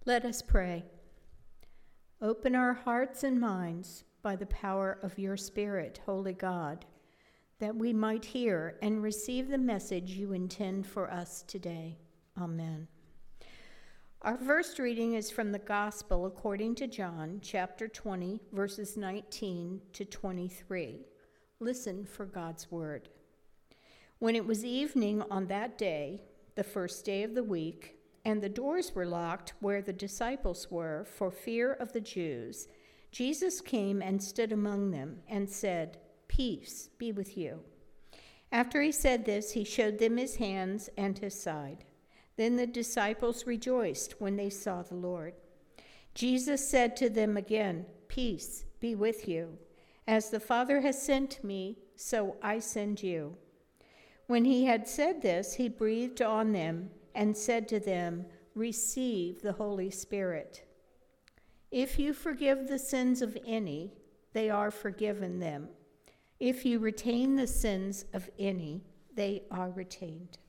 Let us pray. Open our hearts and minds by the power of your Spirit, Holy God, that we might hear and receive the message you intend for us today. Amen. Our first reading is from the Gospel according to John, chapter 20, verses 19 to 23. Listen for God's word. When it was evening on that day, the first day of the week, and the doors were locked where the disciples were for fear of the Jews, Jesus came and stood among them and said, "Peace be with you." After he said this, he showed them his hands and his side. Then the disciples rejoiced when they saw the Lord. Jesus said to them again, "Peace be with you. As the Father has sent me, so I send you." When he had said this, he breathed on them and said to them, "Receive the Holy Spirit. If you forgive the sins of any, they are forgiven them. If you retain the sins of any, they are retained."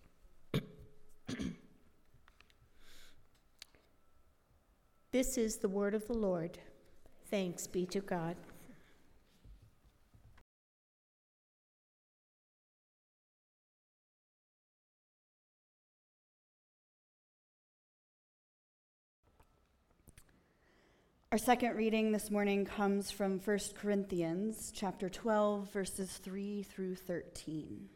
This is the word of the Lord. Thanks be to God. Our second reading this morning comes from 1 Corinthians chapter 12, verses 3 through 13.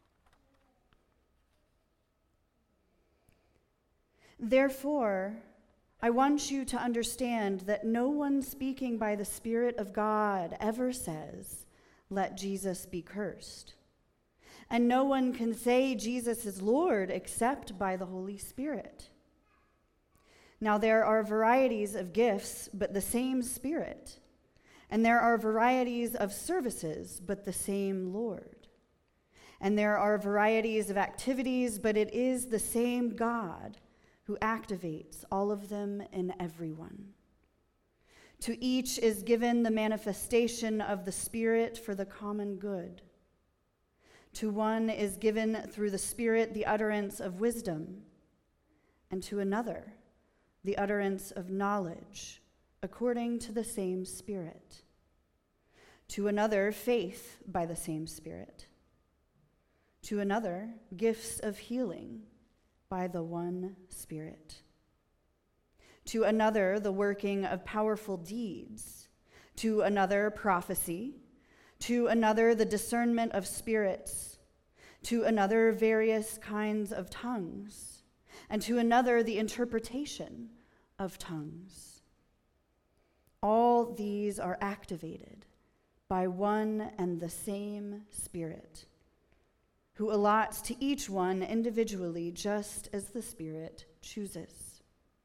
Therefore, I want you to understand that no one speaking by the Spirit of God ever says, "Let Jesus be cursed." And no one can say Jesus is Lord except by the Holy Spirit. Now there are varieties of gifts, but the same Spirit. And there are varieties of services, but the same Lord. And there are varieties of activities, but it is the same God who activates all of them in everyone. To each is given the manifestation of the Spirit for the common good. To one is given through the Spirit the utterance of wisdom, and to another the utterance of knowledge, according to the same Spirit. To another, faith by the same Spirit. To another, gifts of healing by the one Spirit. To another, the working of powerful deeds. To another, prophecy. To another, the discernment of spirits. To another, various kinds of tongues. And to another, the interpretation of tongues. All these are activated by one and the same Spirit, who allots to each one individually just as the Spirit chooses.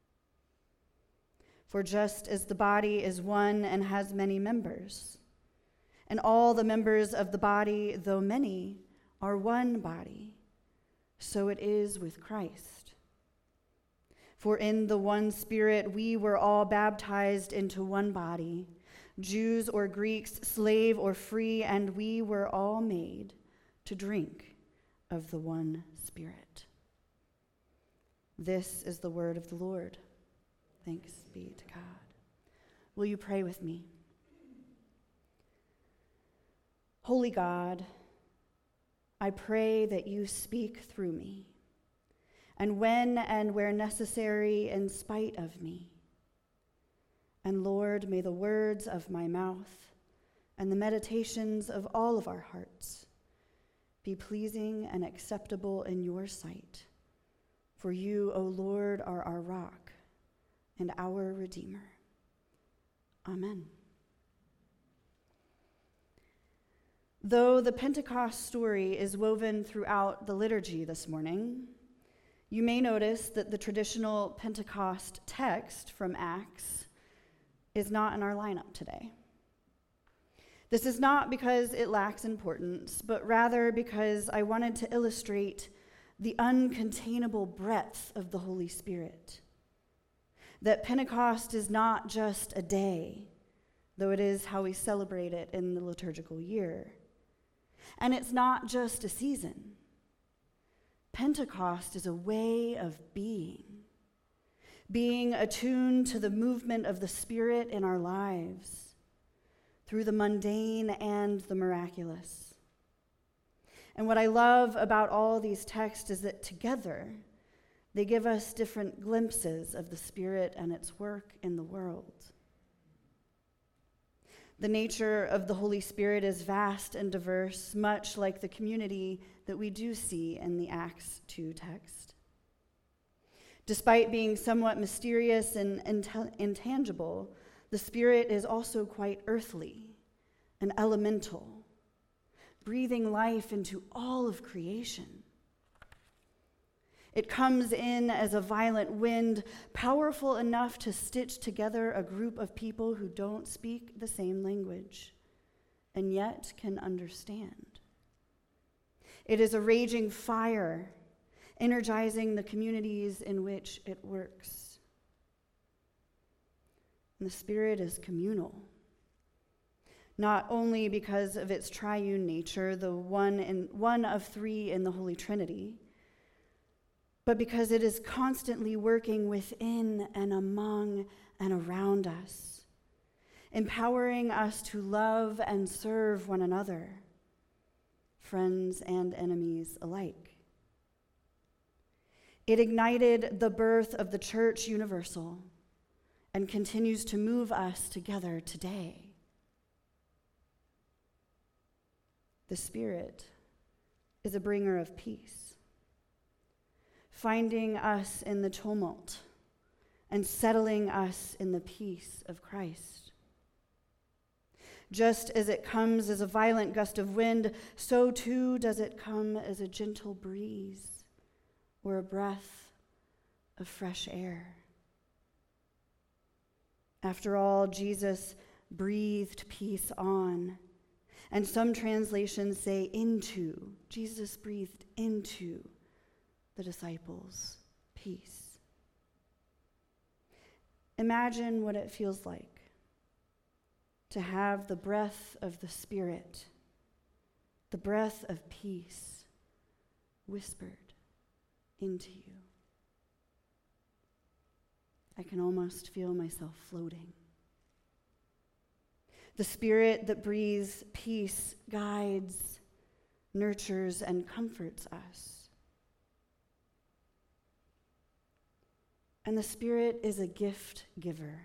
For just as the body is one and has many members, and all the members of the body, though many, are one body, so it is with Christ. For in the one Spirit we were all baptized into one body, Jews or Greeks, slave or free, and we were all made to drink of the one Spirit. This is the word of the Lord. Thanks be to God. Will you pray with me? Holy God, I pray that you speak through me, and when and where necessary, in spite of me. And Lord, may the words of my mouth and the meditations of all of our hearts be pleasing and acceptable in your sight. For you, O Lord, are our rock and our Redeemer. Amen. Though the Pentecost story is woven throughout the liturgy this morning, you may notice that the traditional Pentecost text from Acts is not in our lineup today. This is not because it lacks importance, but rather because I wanted to illustrate the uncontainable breadth of the Holy Spirit. That Pentecost is not just a day, though it is how we celebrate it in the liturgical year. And it's not just a season. Pentecost is a way of being. being attuned to the movement of the Spirit in our lives through the mundane and the miraculous. And what I love about all these texts is that together they give us different glimpses of the Spirit and its work in the world. The nature of the Holy Spirit is vast and diverse, much like the community that we do see in the Acts 2 text. Despite being somewhat mysterious and intangible, the Spirit is also quite earthly and elemental, breathing life into all of creation. It comes in as a violent wind, powerful enough to stitch together a group of people who don't speak the same language and yet can understand. It is a raging fire, energizing the communities in which it works. And the Spirit is communal, not only because of its triune nature, the one of three in the Holy Trinity, but because it is constantly working within and among and around us, empowering us to love and serve one another, friends and enemies alike. It ignited the birth of the Church Universal and continues to move us together today. The Spirit is a bringer of peace, finding us in the tumult and settling us in the peace of Christ. Just as it comes as a violent gust of wind, so too does it come as a gentle breeze or a breath of fresh air. After all, Jesus breathed peace on, and some translations say into. Jesus breathed into the disciples' peace. Imagine what it feels like to have the breath of the Spirit, the breath of peace, whispered into you. I can almost feel myself floating. The Spirit that breathes peace guides, nurtures, and comforts us. And the Spirit is a gift giver,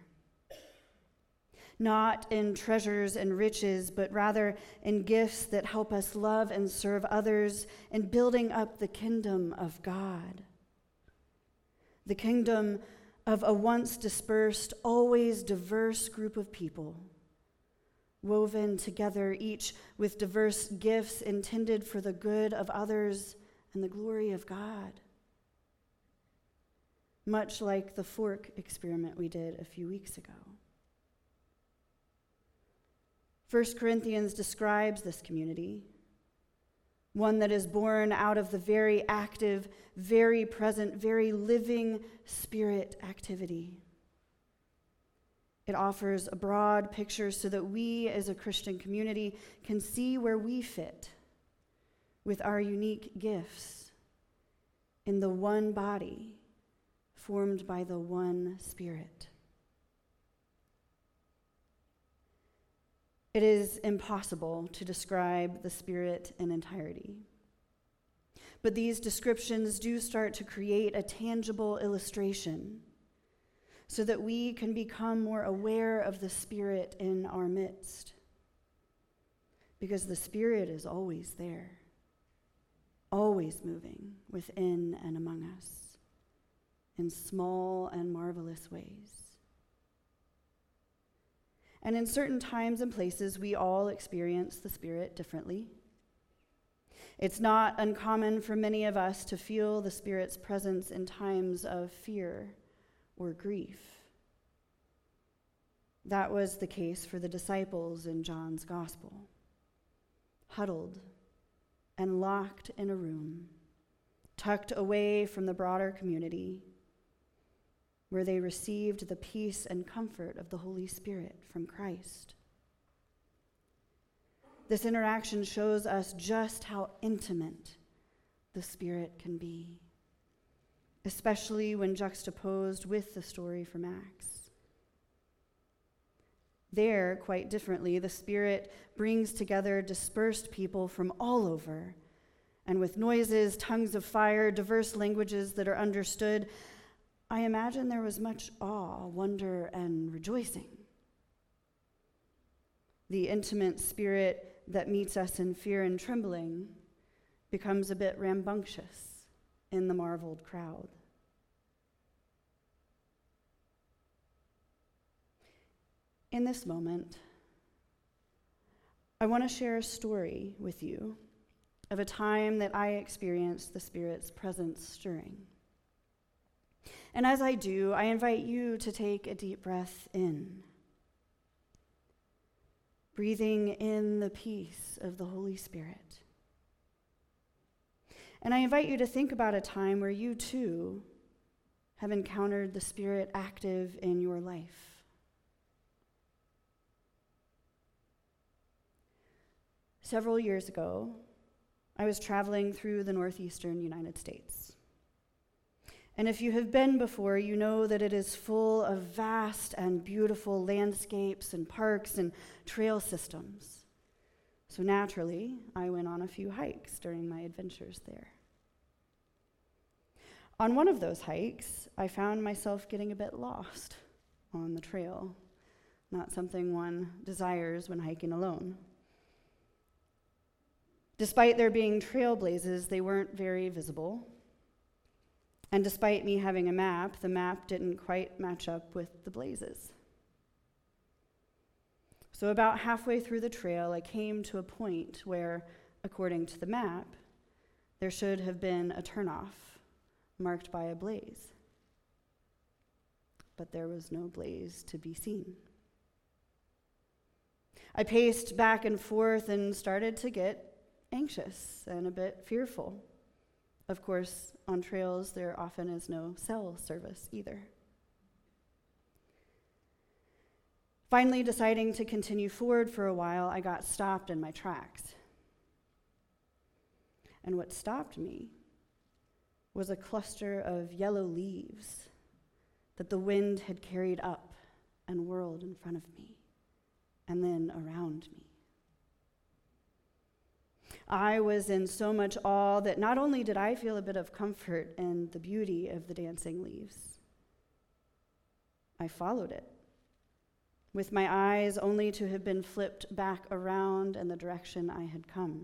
not in treasures and riches, but rather in gifts that help us love and serve others in building up the kingdom of God, the kingdom of a once dispersed, always diverse group of people, woven together, each with diverse gifts intended for the good of others and the glory of God. Much like the fork experiment we did a few weeks ago. 1 Corinthians describes this community, one that is born out of the very active, very present, very living Spirit activity. It offers a broad picture so that we as a Christian community can see where we fit with our unique gifts in the one body formed by the one Spirit. It is impossible to describe the Spirit in entirety. But these descriptions do start to create a tangible illustration so that we can become more aware of the Spirit in our midst. Because the Spirit is always there, always moving within and among us, in small and marvelous ways. And in certain times and places, we all experience the Spirit differently. It's not uncommon for many of us to feel the Spirit's presence in times of fear or grief. That was the case for the disciples in John's Gospel, huddled and locked in a room, tucked away from the broader community, where they received the peace and comfort of the Holy Spirit from Christ. This interaction shows us just how intimate the Spirit can be, especially when juxtaposed with the story from Acts. There, quite differently, the Spirit brings together dispersed people from all over, and with noises, tongues of fire, diverse languages that are understood, I imagine there was much awe, wonder, and rejoicing. The intimate Spirit that meets us in fear and trembling becomes a bit rambunctious in the marveled crowd. In this moment, I want to share a story with you of a time that I experienced the Spirit's presence stirring. And as I do, I invite you to take a deep breath in, breathing in the peace of the Holy Spirit. And I invite you to think about a time where you too have encountered the Spirit active in your life. Several years ago, I was traveling through the northeastern United States. And if you have been before, you know that it is full of vast and beautiful landscapes and parks and trail systems. So naturally, I went on a few hikes during my adventures there. On one of those hikes, I found myself getting a bit lost on the trail, not something one desires when hiking alone. Despite there being trailblazes, they weren't very visible. And despite me having a map, the map didn't quite match up with the blazes. So about halfway through the trail, I came to a point where, according to the map, there should have been a turnoff marked by a blaze. But there was no blaze to be seen. I paced back and forth and started to get anxious and a bit fearful. Of course, on trails, there often is no cell service either. Finally, deciding to continue forward for a while, I got stopped in my tracks. And what stopped me was a cluster of yellow leaves that the wind had carried up and whirled in front of me and then around me. I was in so much awe that not only did I feel a bit of comfort in the beauty of the dancing leaves, I followed it, with my eyes only to have been flipped back around in the direction I had come.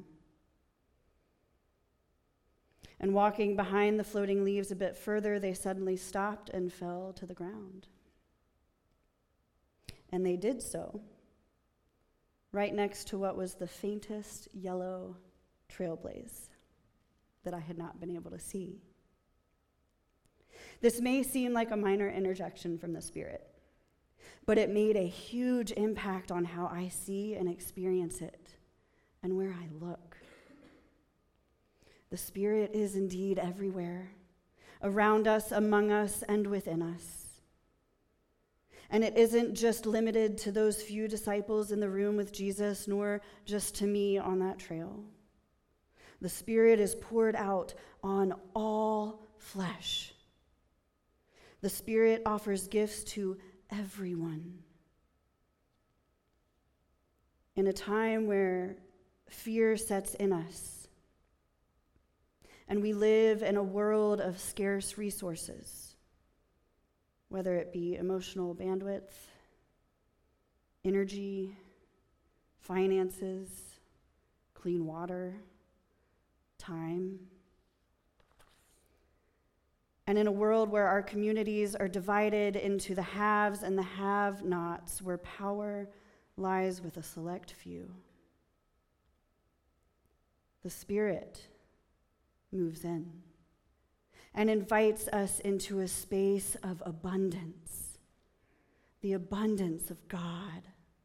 And walking behind the floating leaves a bit further, they suddenly stopped and fell to the ground. And they did so right next to what was the faintest yellow trailblaze that I had not been able to see. This may seem like a minor interjection from the Spirit, but it made a huge impact on how I see and experience it and where I look. The Spirit is indeed everywhere, around us, among us, and within us. And it isn't just limited to those few disciples in the room with Jesus, nor just to me on that trail. The Spirit is poured out on all flesh. The Spirit offers gifts to everyone. In a time where fear sets in us, and we live in a world of scarce resources, whether it be emotional bandwidth, energy, finances, clean water, time. And in a world where our communities are divided into the haves and the have-nots, where power lies with a select few, the Spirit moves in and invites us into a space of abundance, the abundance of God.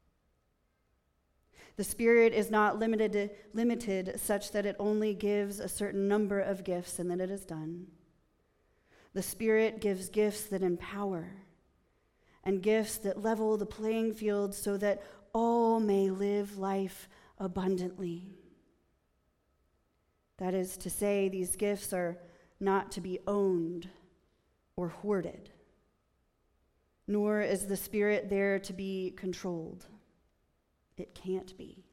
The Spirit is not limited such that it only gives a certain number of gifts and then it is done. The Spirit gives gifts that empower and gifts that level the playing field so that all may live life abundantly. That is to say, these gifts are not to be owned or hoarded, nor is the Spirit there to be controlled. It can't be.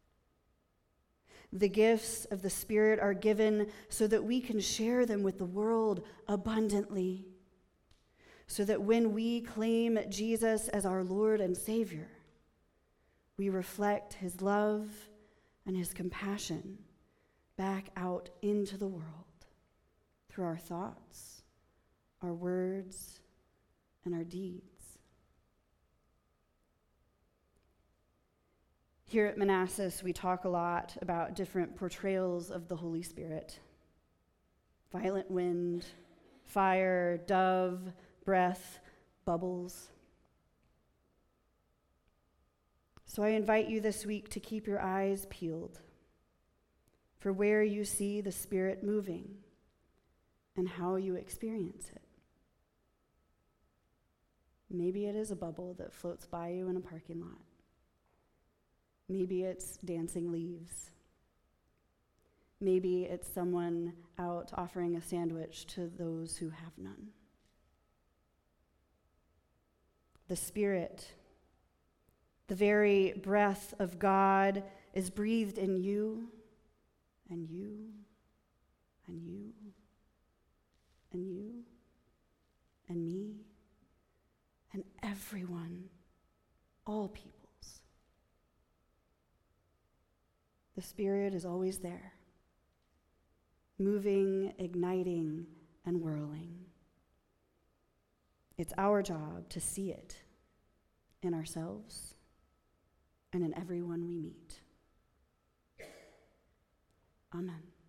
The gifts of the Spirit are given so that we can share them with the world abundantly, so that when we claim Jesus as our Lord and Savior, we reflect his love and his compassion back out into the world through our thoughts, our words, and our deeds. Here at Manassas, we talk a lot about different portrayals of the Holy Spirit. Violent wind, fire, dove, breath, bubbles. So I invite you this week to keep your eyes peeled for where you see the Spirit moving and how you experience it. Maybe it is a bubble that floats by you in a parking lot. Maybe it's dancing leaves. Maybe it's someone out offering a sandwich to those who have none. The Spirit, the very breath of God, is breathed in you, and you, and you, and you, and me, and everyone, all peoples. The Spirit is always there, moving, igniting, and whirling. It's our job to see it in ourselves and in everyone we meet. Amen.